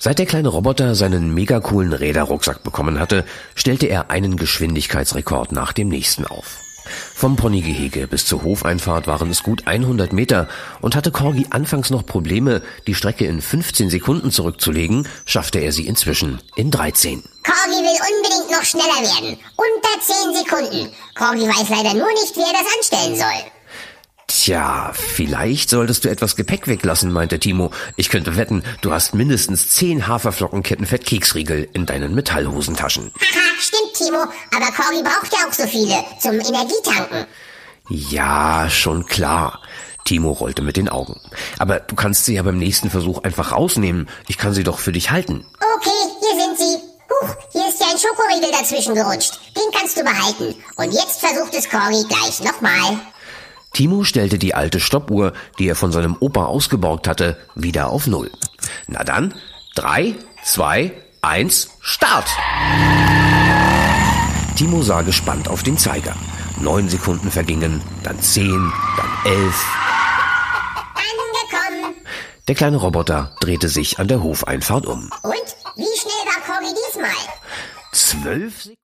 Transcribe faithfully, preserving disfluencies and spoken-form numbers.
Seit der kleine Roboter seinen mega coolen Räderrucksack bekommen hatte, stellte er einen Geschwindigkeitsrekord nach dem nächsten auf. Vom Ponygehege bis zur Hofeinfahrt waren es gut hundert Meter und hatte Corgi anfangs noch Probleme, die Strecke in fünfzehn Sekunden zurückzulegen, schaffte er sie inzwischen in dreizehn. Corgi will unbedingt noch schneller werden. Unter zehn Sekunden. Corgi weiß leider nur nicht, wie er das anstellen soll. Tja, vielleicht solltest du etwas Gepäck weglassen, meinte Timo. Ich könnte wetten, du hast mindestens zehn Haferflockenkettenfett-Keksriegel in deinen Metallhosentaschen. Haha, stimmt, Timo, aber Corgi braucht ja auch so viele zum Energietanken. Ja, schon klar. Timo rollte mit den Augen. Aber du kannst sie ja beim nächsten Versuch einfach rausnehmen. Ich kann sie doch für dich halten. Okay, hier sind sie. Huch, hier ist ja ein Schokoriegel dazwischen gerutscht. Den kannst du behalten. Und jetzt versucht es Corgi gleich nochmal. Timo stellte die alte Stoppuhr, die er von seinem Opa ausgeborgt hatte, wieder auf Null. Na dann, drei, zwei, eins, Start! Timo sah gespannt auf den Zeiger. Neun Sekunden vergingen, dann zehn, dann elf. Angekommen. Der kleine Roboter drehte sich an der Hofeinfahrt um. Und? Wie schnell war Corgi diesmal? Zwölf Sekunden.